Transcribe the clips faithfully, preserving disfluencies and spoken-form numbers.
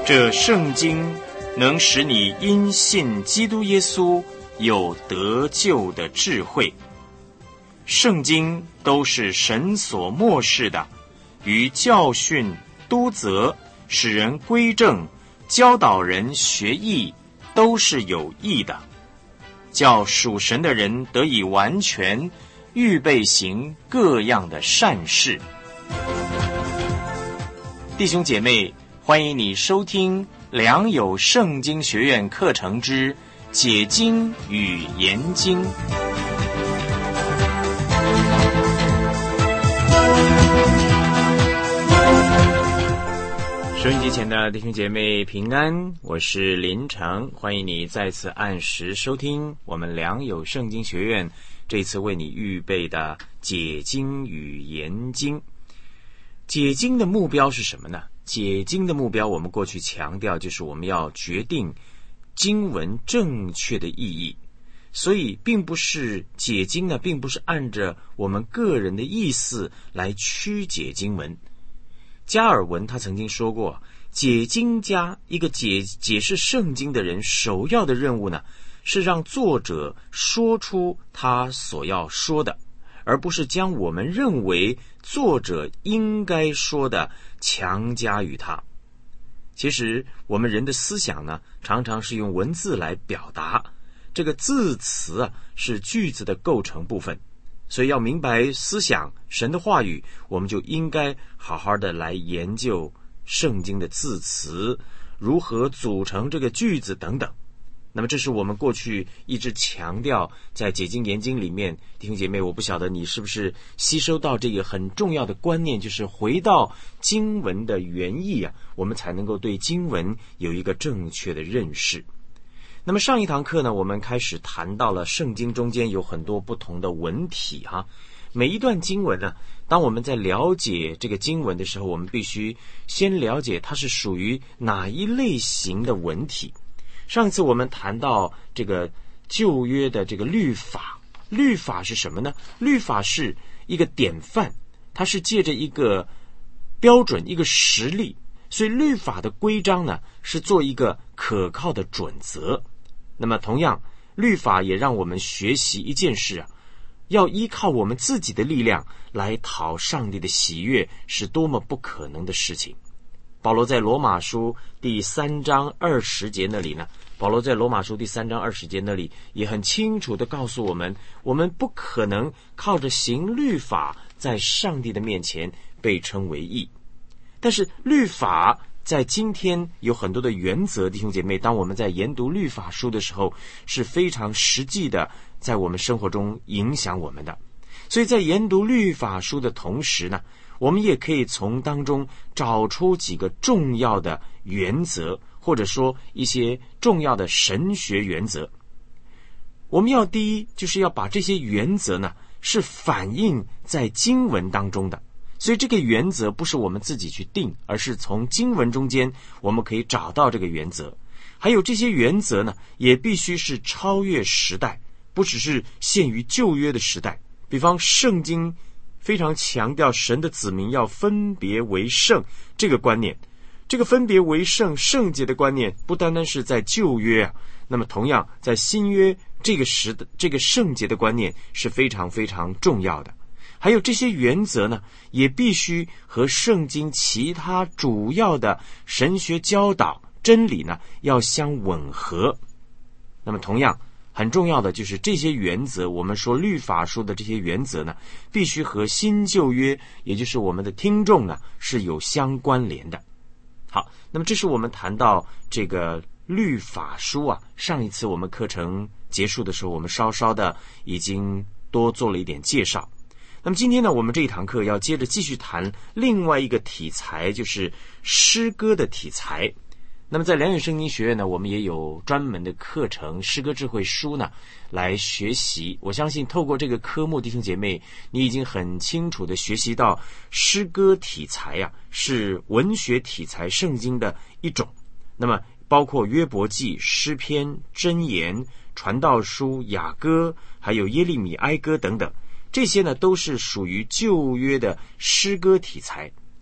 这圣经能使你因信基督耶稣有得救的智慧。圣经都是神所默示的，于教训、督责、使人归正、教导人学义，都是有益的，叫属神的人得以完全，预备行各样的善事。弟兄姐妹，欢迎你收听良友圣经学院课程之解经与研经。收音机前的弟兄姐妹平安，我是林成，欢迎你再次按时收听我们良友圣经学院这次为你预备的解经与研经。解经的目标是什么呢？解经的目标我们过去强调，就是我们要决定经文正确的意义，所以并不是解经呢，并不是按着我们个人的意思来曲解经文。加尔文他曾经说过，解经家，一个解解释圣经的人，首要的任务呢，是让作者说出他所要说的，而不是将我们认为作者应该说的强加于他。其实我们人的思想呢，常常是用文字来表达，这个字词啊，是句子的构成部分。所以要明白思想神的话语，我们就应该好好的来研究圣经的字词，如何组成这个句子等等。那么这是我们过去一直强调在解经研经里面，弟兄姐妹，我不晓得你是不是吸收到这个很重要的观念，就是回到经文的原意啊，我们才能够对经文有一个正确的认识。那么上一堂课呢，我们开始谈到了圣经中间有很多不同的文体哈。每一段经文呢，当我们在了解这个经文的时候，我们必须先了解它是属于哪一类型的文体。上一次我们谈到这个旧约的这个律法，律法是什么呢？律法是一个典范，它是借着一个标准，一个实例，所以律法的规章呢，是做一个可靠的准则。那么同样，律法也让我们学习一件事啊，要依靠我们自己的力量来讨上帝的喜悦，是多么不可能的事情。保罗在罗马书第三章二十节那里呢，保罗在罗马书第三章二十节那里也很清楚地告诉我们，我们不可能靠着行律法在上帝的面前被称为义。但是律法在今天有很多的原则，弟兄姐妹，当我们在研读律法书的时候，是非常实际的，在我们生活中影响我们的。所以在研读律法书的同时呢，我们也可以从当中找出几个重要的原则，或者说一些重要的神学原则。我们要第一，就是要把这些原则呢，是反映在经文当中的。所以这个原则不是我们自己去定，而是从经文中间我们可以找到这个原则。还有这些原则呢，也必须是超越时代，不只是限于旧约的时代。比方圣经非常强调神的子民要分别为圣这个观念，这个分别为圣圣洁的观念不单单是在旧约啊，那么同样在新约这个时的这个圣洁的观念是非常非常重要的。还有这些原则呢，也必须和圣经其他主要的神学教导真理呢要相吻合。那么同样很重要的就是这些原则，我们说律法书的这些原则呢，必须和新旧约，也就是我们的听众呢是有相关联的。好，那么这是我们谈到这个律法书啊，上一次我们课程结束的时候，我们稍稍的已经多做了一点介绍。那么今天呢，我们这一堂课要接着继续谈另外一个题材，就是诗歌的题材。那么在良友圣经学院呢，我们也有专门的课程诗歌智慧书呢来学习。我相信透过这个科目，弟兄姐妹，你已经很清楚的学习到诗歌题材啊是文学题材圣经的一种。那么包括约伯记、诗篇、箴言、传道书、雅歌，还有耶利米哀歌等等，这些呢都是属于旧约的诗歌题材。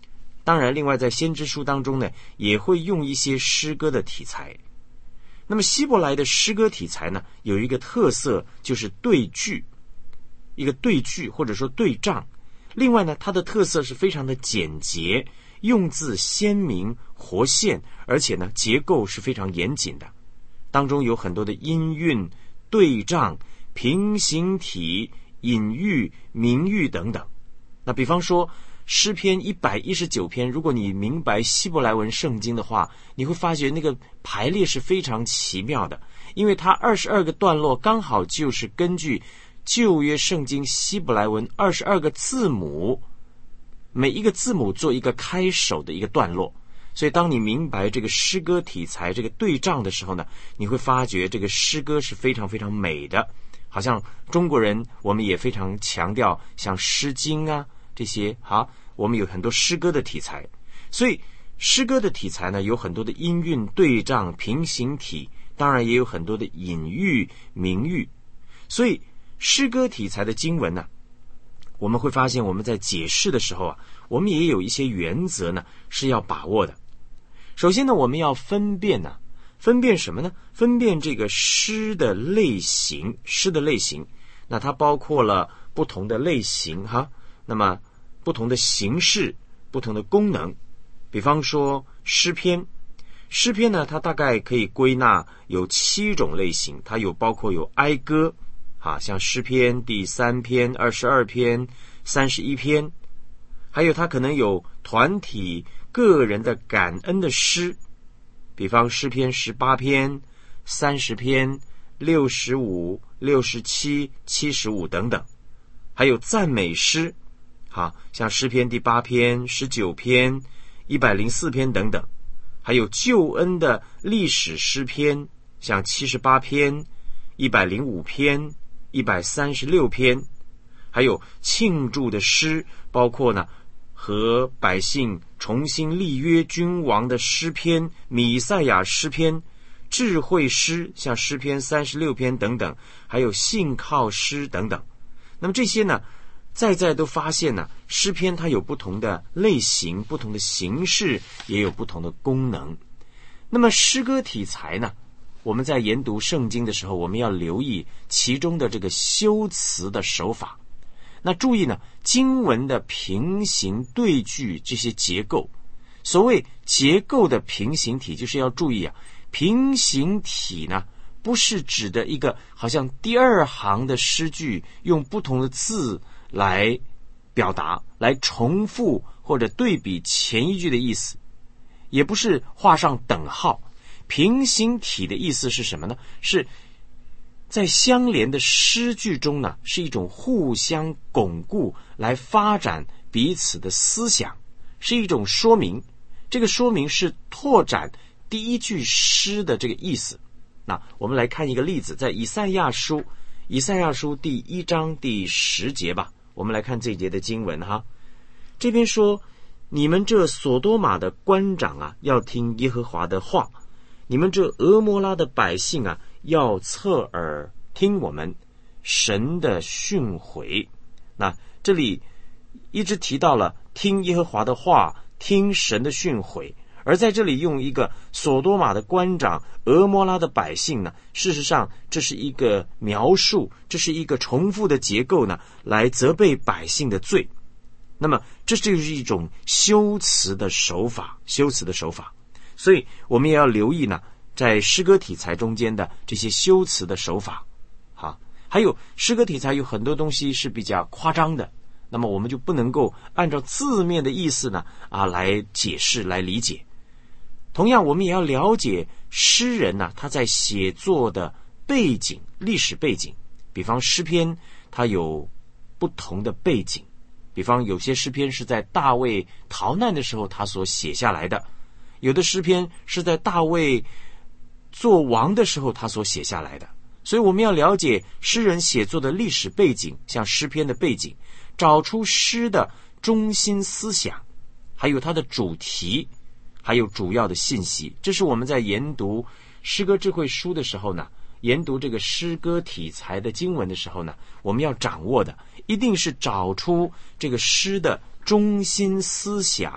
当然另外在先知书当中呢，也会用一些诗歌的题材。那么希伯来的诗歌题材呢，有一个特色，就是对句，一个对句或者说对仗。另外呢，它的特色是非常的简洁，用字鲜明活现，而且呢结构是非常严谨的，当中有很多的音韵、对仗、平行体、隐喻、明喻等等。那比方说诗篇一百一十九篇，如果你明白希伯来文圣经的话，你会发觉那个排列是非常奇妙的，因为它二十二个段落刚好就是根据旧约圣经希伯来文二十二个字母，每一个字母做一个开首的一个段落。所以当你明白这个诗歌题材这个对仗的时候呢，你会发觉这个诗歌是非常非常美的。好像中国人我们也非常强调像诗经啊这些，好，我们有很多诗歌的题材。所以诗歌的题材呢，有很多的音韵、对仗、平行体，当然也有很多的隐喻、明喻。所以诗歌题材的经文呢，我们会发现我们在解释的时候啊，我们也有一些原则呢是要把握的。首先呢，我们要分辨呢、啊，分辨什么呢？分辨这个诗的类型，诗的类型，那它包括了不同的类型哈，那么不同的形式、不同的功能。比方说诗篇，诗篇呢，它大概可以归纳有七种类型，它有包括有哀歌，啊，像诗篇第三篇、二十二篇、三十一篇，还有它可能有团体、个人的感恩的诗，比方诗篇十八篇、三十篇、六十五、六十七、七十五等等，还有赞美诗，啊，像诗篇第八篇、十九篇、一百零四篇等等，还有救恩的历史诗篇，像七十八篇、一百零五篇、一百三十六篇，还有庆祝的诗，包括呢和百姓重新立约君王的诗篇、弥赛亚诗篇、智慧诗，像诗篇三十六篇等等，还有信靠诗等等。那么这些呢，在在都发现呢，诗篇它有不同的类型、不同的形式，也有不同的功能。那么诗歌题材呢，我们在研读圣经的时候，我们要留意其中的这个修辞的手法。那注意呢，经文的平行对句这些结构，所谓结构的平行体，就是要注意啊，平行体呢不是指的一个好像第二行的诗句用不同的字来表达，来重复或者对比前一句的意思，也不是画上等号。平行体的意思是什么呢？是在相连的诗句中呢，是一种互相巩固来发展彼此的思想，是一种说明。这个说明是拓展第一句诗的这个意思。那我们来看一个例子，在以赛亚书以赛亚书第一章第十节吧，我们来看这一节的经文哈。这边说，你们这所多玛的官长啊，要听耶和华的话，你们这俄摩拉的百姓啊，要侧耳听我们神的训诲。那这里一直提到了听耶和华的话，听神的训诲，而在这里用一个所多玛的官长、俄摩拉的百姓呢，事实上这是一个描述，这是一个重复的结构呢，来责备百姓的罪。那么这就是一种修辞的手法，修辞的手法。所以我们也要留意呢，在诗歌题材中间的这些修辞的手法。好，还有诗歌题材有很多东西是比较夸张的，那么我们就不能够按照字面的意思呢啊来解释来理解。同样我们也要了解诗人呢、啊、他在写作的背景、历史背景。比方诗篇它有不同的背景，比方有些诗篇是在大卫逃难的时候他所写下来的，有的诗篇是在大卫做王的时候他所写下来的。所以我们要了解诗人写作的历史背景，像诗篇的背景，找出诗的中心思想，还有它的主题，还有主要的信息。这是我们在研读诗歌智慧书的时候呢，研读这个诗歌题材的经文的时候呢，我们要掌握的一定是找出这个诗的中心思想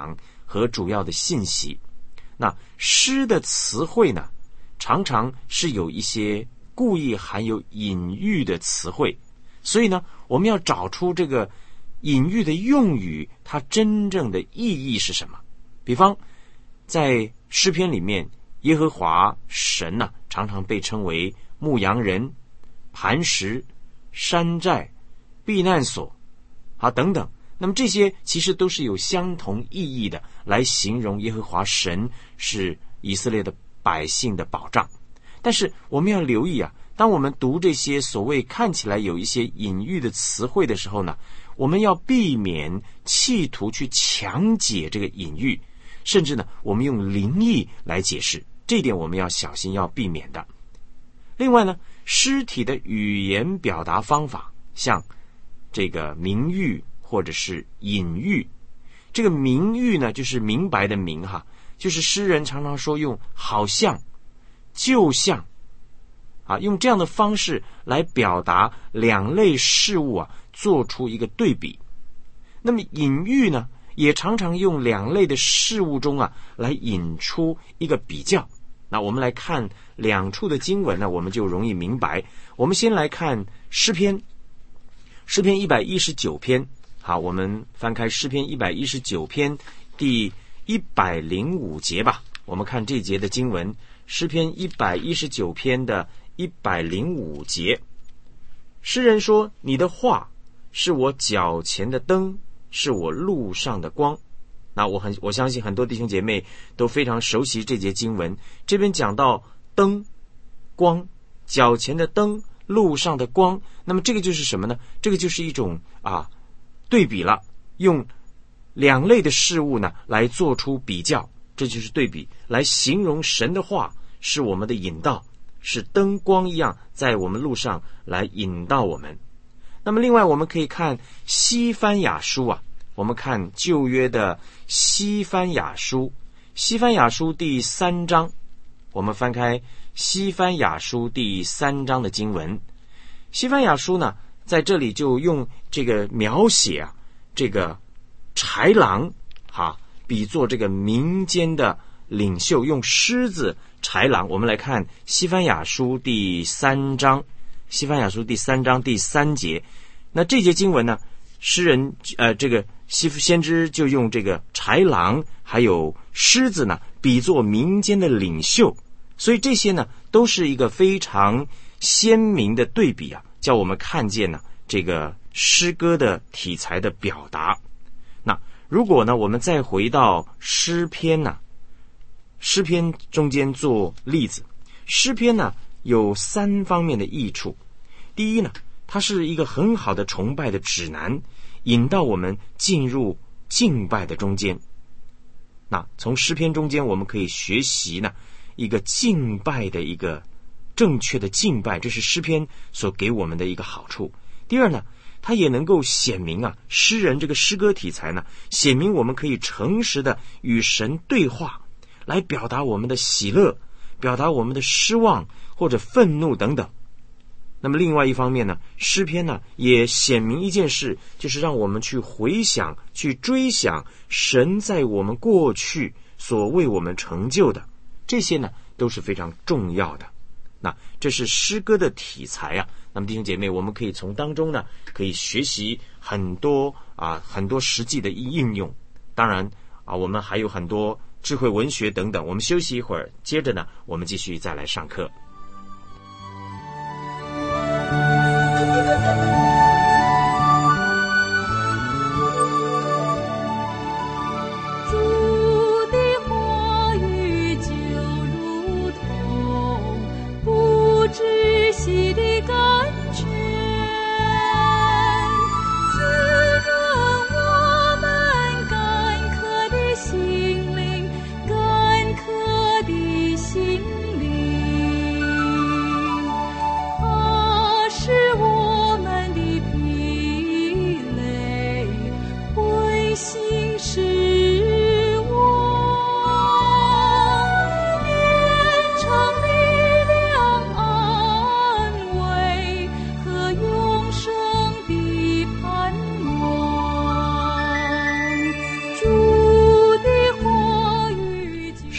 和主要的信息。那诗的词汇呢，常常是有一些故意含有隐喻的词汇，所以呢，我们要找出这个隐喻的用语，它真正的意义是什么。比方在诗篇里面，耶和华神呢、啊，常常被称为牧羊人、磐石、山寨、避难所啊等等。那么这些其实都是有相同意义的，来形容耶和华神是以色列的百姓的保障。但是我们要留意啊，当我们读这些所谓看起来有一些隐喻的词汇的时候呢，我们要避免企图去强解这个隐喻，甚至呢我们用灵意来解释，这一点我们要小心，要避免的。另外呢，诗体的语言表达方法，像这个明喻或者是隐喻。这个明喻呢，就是明白的明哈，就是诗人常常说用好像、就像啊，用这样的方式来表达两类事物啊，做出一个对比。那么隐喻呢，也常常用两类的事物中啊，来引出一个比较。那我们来看两处的经文呢，我们就容易明白。我们先来看诗篇，诗篇一百一十九篇。好，我们翻开诗篇一百一十九篇第一百零五节吧。我们看这节的经文，诗篇一百一十九篇的一百零五节。诗人说：你的话是我脚前的灯，是我路上的光。那我很我相信很多弟兄姐妹都非常熟悉这节经文。这边讲到灯、光，脚前的灯，路上的光。那么这个就是什么呢？这个就是一种啊对比了，用两类的事物呢来做出比较，这就是对比，来形容神的话是我们的引导，是灯光一样在我们路上来引导我们。那么另外我们可以看西番雅书啊，我们看旧约的西番雅书，西番雅书第三章，我们翻开西番雅书第三章的经文。西番雅书呢，在这里就用这个描写啊，这个豺狼哈，比作这个民间的领袖，用狮子、豺狼。我们来看西番雅书第三章，西番雅书第三章第三节。那这节经文呢，诗人呃，这个西先知就用这个豺狼还有狮子呢，比作民间的领袖。所以这些呢，都是一个非常鲜明的对比啊，叫我们看见呢这个诗歌的题材的表达。那如果呢，我们再回到诗篇呢，诗篇中间做例子，诗篇呢有三方面的益处。第一呢，它是一个很好的崇拜的指南，引导我们进入敬拜的中间。那从诗篇中间我们可以学习呢一个敬拜的一个正确的敬拜，这是诗篇所给我们的一个好处。第二呢，它也能够显明啊，诗人这个诗歌题材呢，显明我们可以诚实的与神对话，来表达我们的喜乐，表达我们的失望或者愤怒等等。那么另外一方面呢，诗篇呢也显明一件事，就是让我们去回想、去追想神在我们过去所为我们成就的，这些呢都是非常重要的。那这是诗歌的题材啊。那么弟兄姐妹，我们可以从当中呢，可以学习很多啊很多实际的应用。当然啊，我们还有很多智慧文学等等。我们休息一会儿，接着呢，我们继续再来上课。 心灵，干渴的心灵。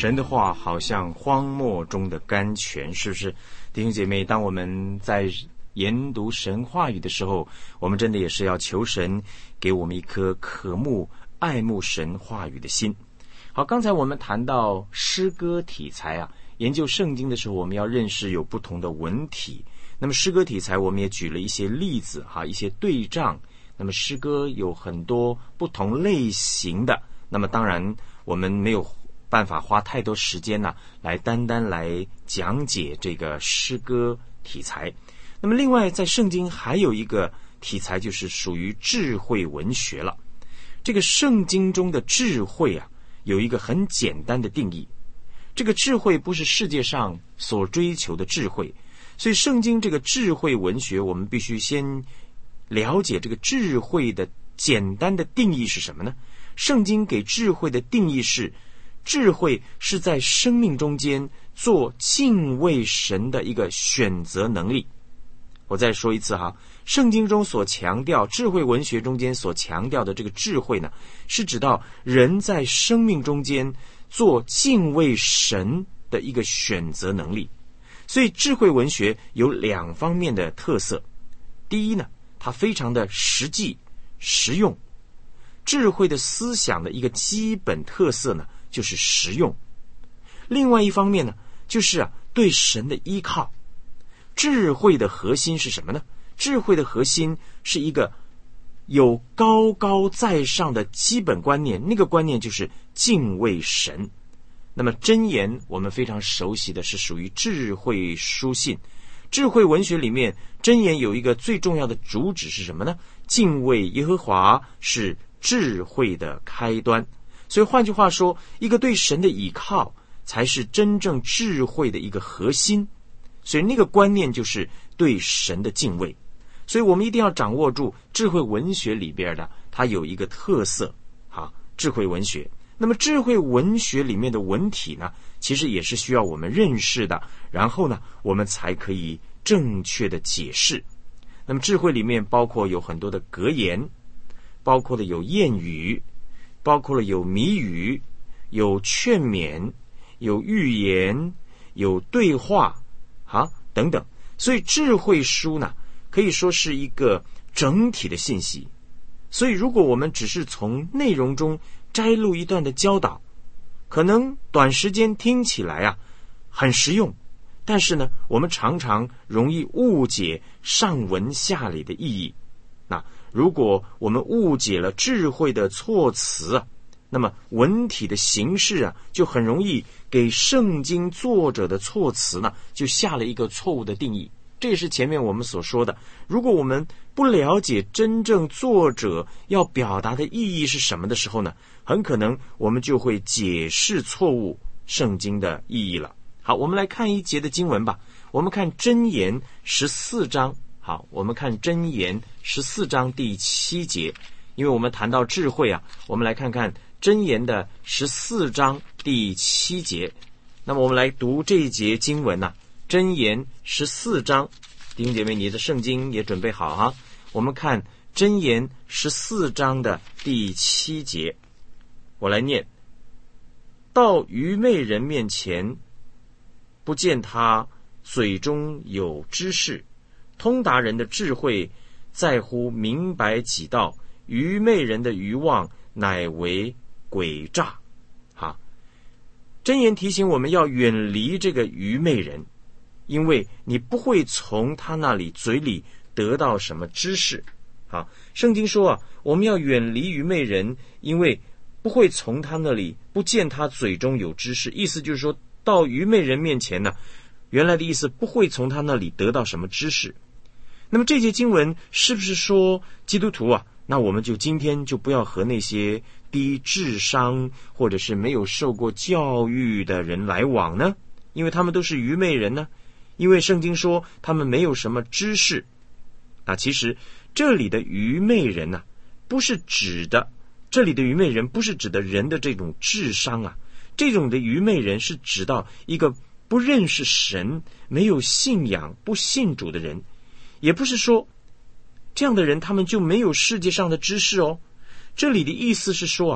神的话好像荒漠中的甘泉，是不是？弟兄姐妹，当我们在研读神话语的时候，我们真的也是要求神给我们一颗渴慕爱慕神话语的心。好，刚才我们谈到诗歌题材啊，研究圣经的时候，我们要认识有不同的文体。那么诗歌题材，我们也举了一些例子哈，一些对仗。那么诗歌有很多不同类型的，那么当然我们没有办法花太多时间呢、啊，来单单来讲解这个诗歌题材。那么另外在圣经还有一个题材，就是属于智慧文学了。这个圣经中的智慧啊，有一个很简单的定义，这个智慧不是世界上所追求的智慧，所以圣经这个智慧文学，我们必须先了解这个智慧的简单的定义是什么呢？圣经给智慧的定义是，智慧是在生命中间做敬畏神的一个选择能力。我再说一次哈，圣经中所强调，智慧文学中间所强调的这个智慧呢，是指到人在生命中间做敬畏神的一个选择能力。所以智慧文学有两方面的特色。第一呢，它非常的实际实用。智慧的思想的一个基本特色呢，就是实用。另外一方面呢，就是啊对神的依靠。智慧的核心是什么呢？智慧的核心是一个有高高在上的基本观念，那个观念就是敬畏神。那么箴言我们非常熟悉的是属于智慧书信。智慧文学里面，箴言有一个最重要的主旨是什么呢？敬畏耶和华是智慧的开端。所以换句话说，一个对神的倚靠才是真正智慧的一个核心。所以那个观念就是对神的敬畏。所以我们一定要掌握住智慧文学里边的，它有一个特色啊，智慧文学。那么智慧文学里面的文体呢，其实也是需要我们认识的，然后呢，我们才可以正确的解释。那么智慧里面包括有很多的格言，包括了有谚语，包括了有谜语，有劝勉，有寓言，有对话啊等等。所以智慧书呢，可以说是一个整体的信息。所以如果我们只是从内容中摘录一段的教导，可能短时间听起来啊很实用，但是呢，我们常常容易误解上文下理的意义。那如果我们误解了智慧的措辞啊，那么文体的形式啊，就很容易给圣经作者的措辞呢，就下了一个错误的定义。这也是前面我们所说的，如果我们不了解真正作者要表达的意义是什么的时候呢，很可能我们就会解释错误圣经的意义了。好，我们来看一节的经文吧。我们看箴言十四章。好，我们看箴言十四章第七节。因为我们谈到智慧啊，我们来看看箴言的十四章第七节。那么我们来读这一节经文啊，箴言十四章。弟兄姐妹，你的圣经也准备好哈。我们看箴言十四章的第七节，我来念：到愚昧人面前，不见他嘴中有知识，通达人的智慧在乎明白己道，愚昧人的愚妄乃为诡诈。哈，箴言提醒我们要远离这个愚昧人，因为你不会从他那里嘴里得到什么知识。好，圣经说啊，我们要远离愚昧人，因为不会从他那里，不见他嘴中有知识。意思就是说，到愚昧人面前呢，原来的意思不会从他那里得到什么知识。那么这节经文是不是说基督徒啊，那我们就今天就不要和那些低智商或者是没有受过教育的人来往呢？因为他们都是愚昧人呢？因为圣经说他们没有什么知识。啊，其实这里的愚昧人啊，不是指的，这里的愚昧人不是指的人的这种智商啊，这种的愚昧人是指到一个不认识神、没有信仰、不信主的人。也不是说这样的人他们就没有世界上的知识哦。这里的意思是说啊，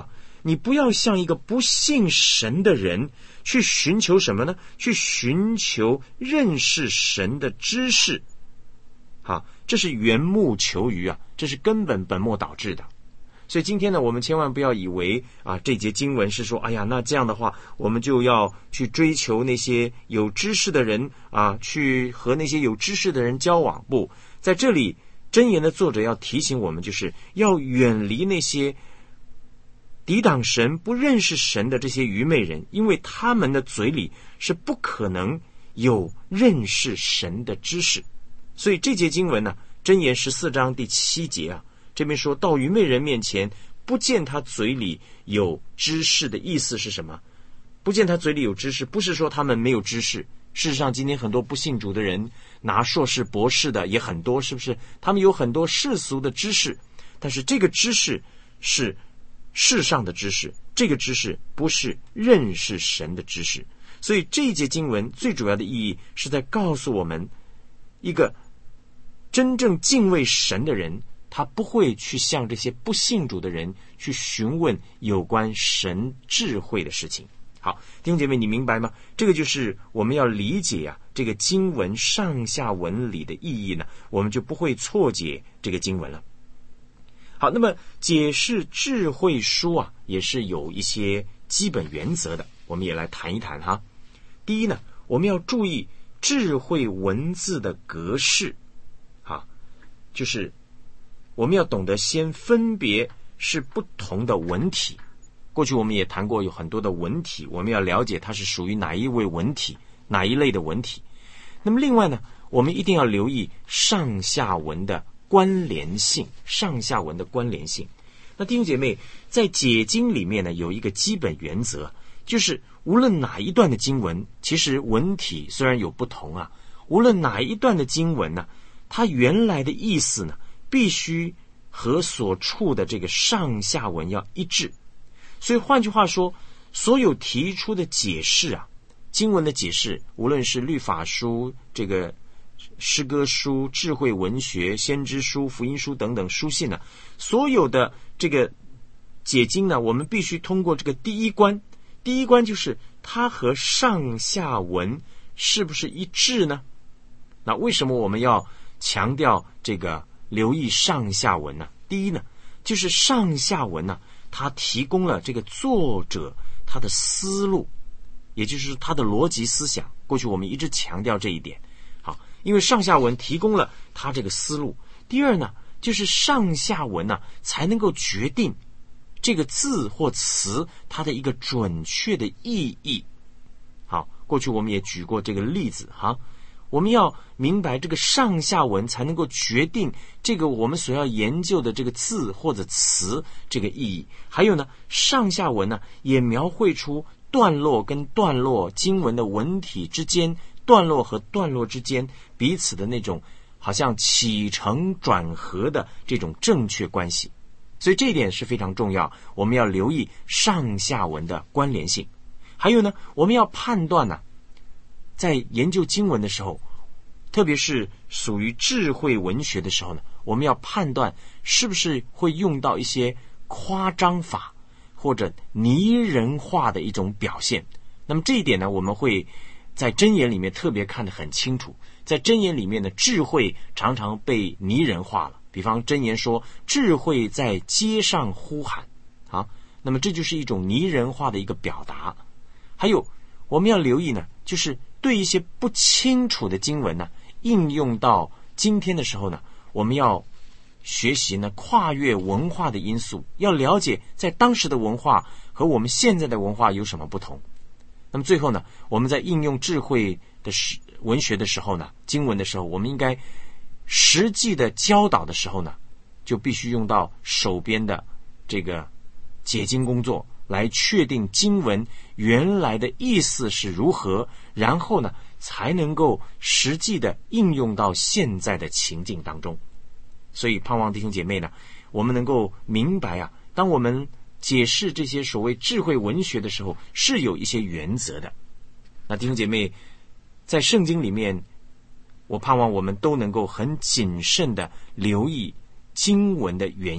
你不要像一个不信神的人去寻求什么呢？去寻求认识神的知识。好，这是缘木求鱼啊，这是根本本末倒置的。所以今天呢，我们千万不要以为啊，这节经文是说，哎呀，那这样的话，我们就要去追求那些有知识的人啊，去和那些有知识的人交往。不，在这里箴言的作者要提醒我们，就是要远离那些抵挡神、不认识神的这些愚昧人，因为他们的嘴里是不可能有认识神的知识。所以这节经文呢，箴言十四章第七节啊，这边说到愚昧人面前不见他嘴里有知识的意思是什么？不见他嘴里有知识，不是说他们没有知识。事实上今天很多不信主的人拿硕士博士的也很多，是不是？他们有很多世俗的知识，但是这个知识是世上的知识，这个知识不是认识神的知识。所以这一节经文最主要的意义是在告诉我们，一个真正敬畏神的人，他不会去向这些不信主的人去询问有关神智慧的事情。好，弟兄姐妹，你明白吗？这个就是我们要理解啊，这个经文上下文里的意义呢，我们就不会错解这个经文了。好，那么解释智慧书啊，也是有一些基本原则的，我们也来谈一谈哈。第一呢，我们要注意智慧文字的格式，哈，就是我们要懂得先分别是不同的文体。过去我们也谈过有很多的文体，我们要了解它是属于哪一位文体，哪一类的文体。那么另外呢，我们一定要留意上下文的关联性，上下文的关联性。那弟兄姐妹，在解经里面呢，有一个基本原则，就是无论哪一段的经文，其实文体虽然有不同啊，无论哪一段的经文呢，它原来的意思呢，必须和所处的这个上下文要一致。所以换句话说，所有提出的解释啊，经文的解释，无论是律法书、这个诗歌书、智慧文学、先知书、福音书等等书信呢、啊，所有的这个解经呢，我们必须通过这个第一关。第一关就是它和上下文是不是一致呢？那为什么我们要强调这个留意上下文呢？第一呢，就是上下文呢，它提供了这个作者他的思路，也就是他的逻辑思想。过去我们一直强调这一点。好，因为上下文提供了他这个思路。第二呢，就是上下文呢，才能够决定这个字或词它的一个准确的意义。好，过去我们也举过这个例子哈。我们要明白这个上下文才能够决定这个我们所要研究的这个字或者词这个意义。还有呢，上下文呢也描绘出段落跟段落经文的文体之间，段落和段落之间彼此的那种好像起承转合的这种正确关系。所以这一点是非常重要，我们要留意上下文的关联性。还有呢，我们要判断呢、啊在研究经文的时候，特别是属于智慧文学的时候呢，我们要判断是不是会用到一些夸张法或者拟人化的一种表现。那么这一点呢，我们会在箴言里面特别看得很清楚。在箴言里面的智慧常常被拟人化了，比方箴言说智慧在街上呼喊啊，那么这就是一种拟人化的一个表达。还有我们要留意呢，就是对一些不清楚的经文呢，应用到今天的时候呢，我们要学习呢跨越文化的因素，要了解在当时的文化和我们现在的文化有什么不同。那么最后呢，我们在应用智慧的文学的时候呢，经文的时候，我们应该实际的教导的时候呢，就必须用到手边的这个解经工作，来确定经文原来的意思是如何，然后呢，才能够实际的应用到现在的情境当中。所以盼望弟兄姐妹呢，我们能够明白啊，当我们解释这些所谓智慧文学的时候，是有一些原则的。那弟兄姐妹，在圣经里面，我盼望我们都能够很谨慎的留意经文的原意，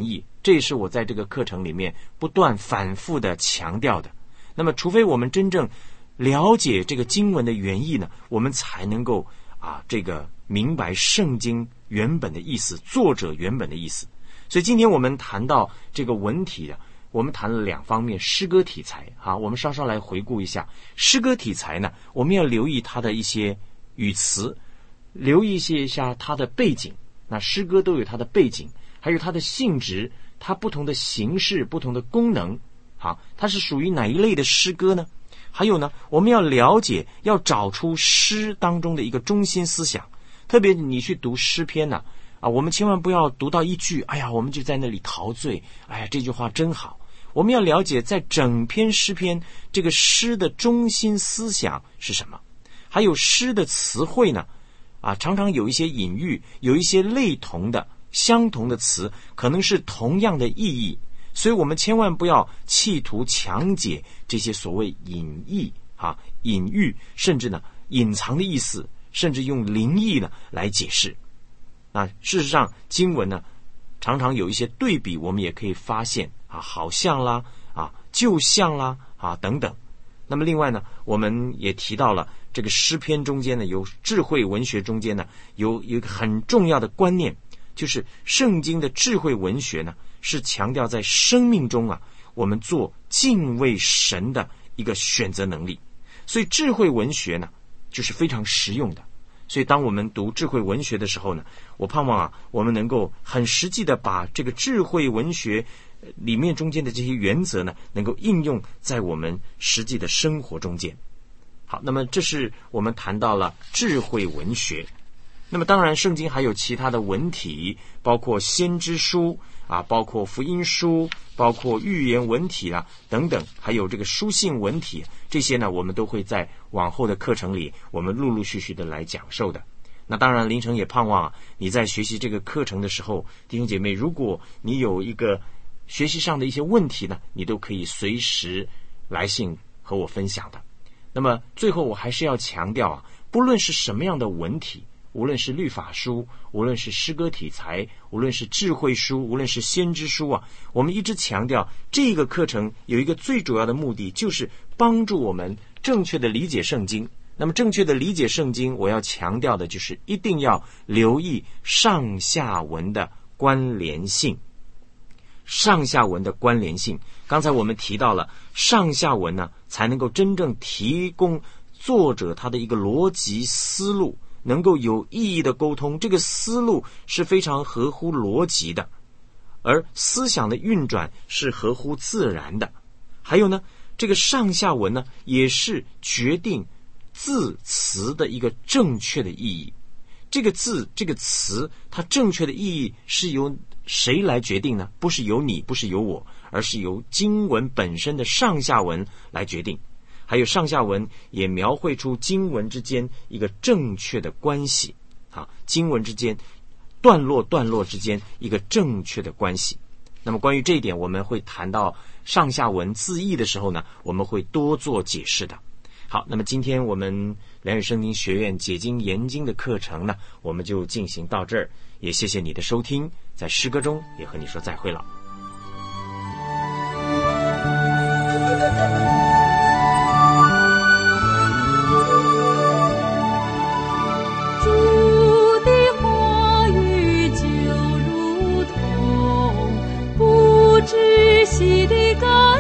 这也是我在这个课程里面不断反复的强调的。那么除非我们真正了解这个经文的原意呢，我们才能够啊这个明白圣经原本的意思，作者原本的意思。所以今天我们谈到这个文体啊，我们谈了两方面，诗歌题材啊，我们稍稍来回顾一下诗歌题材呢，我们要留意它的一些语词，留意一下它的背景。那诗歌都有它的背景，还有它的性质，它不同的形式，不同的功能。好，它是属于哪一类的诗歌呢？还有呢，我们要了解，要找出诗当中的一个中心思想。特别你去读诗篇呢、啊，啊，我们千万不要读到一句，哎呀，我们就在那里陶醉，哎呀，这句话真好。我们要了解，在整篇诗篇这个诗的中心思想是什么，还有诗的词汇呢，啊，常常有一些隐喻，有一些类同的、相同的词，可能是同样的意义。所以我们千万不要企图强解这些所谓隐意啊、隐喻，甚至呢隐藏的意思，甚至用灵意呢来解释。那事实上，经文呢常常有一些对比，我们也可以发现啊，好像啦，啊，就像啦，啊等等。那么另外呢，我们也提到了这个诗篇中间呢，有智慧文学中间呢，有有一个很重要的观念，就是圣经的智慧文学呢，是强调在生命中啊，我们做敬畏神的一个选择能力。所以智慧文学呢，就是非常实用的。所以当我们读智慧文学的时候呢，我盼望啊，我们能够很实际的把这个智慧文学里面中间的这些原则呢，能够应用在我们实际的生活中间。好，那么这是我们谈到了智慧文学。那么当然圣经还有其他的文体，包括先知书啊，包括福音书，包括预言文体啊等等，还有这个书信文体，这些呢我们都会在往后的课程里我们陆陆续续的来讲授的。那当然林成也盼望啊，你在学习这个课程的时候，弟兄姐妹，如果你有一个学习上的一些问题呢，你都可以随时来信和我分享的。那么最后我还是要强调啊，不论是什么样的文体，无论是律法书，无论是诗歌题材，无论是智慧书，无论是先知书啊，我们一直强调这个课程有一个最主要的目的，就是帮助我们正确的理解圣经。那么正确的理解圣经，我要强调的就是一定要留意上下文的关联性。上下文的关联性，刚才我们提到了上下文呢，才能够真正提供作者他的一个逻辑思路，能够有意义的沟通，这个思路是非常合乎逻辑的，而思想的运转是合乎自然的。还有呢，这个上下文呢，也是决定字词的一个正确的意义。这个字这个词它正确的意义是由谁来决定呢？不是由你，不是由我，而是由经文本身的上下文来决定。还有上下文也描绘出经文之间一个正确的关系啊，经文之间段落段落之间一个正确的关系。那么关于这一点，我们会谈到上下文字义的时候呢，我们会多做解释的。好，那么今天我们良友圣经学院解经研经的课程呢，我们就进行到这儿。也谢谢你的收听，在诗歌中也和你说再会了。 主的话语就如同不止息的甘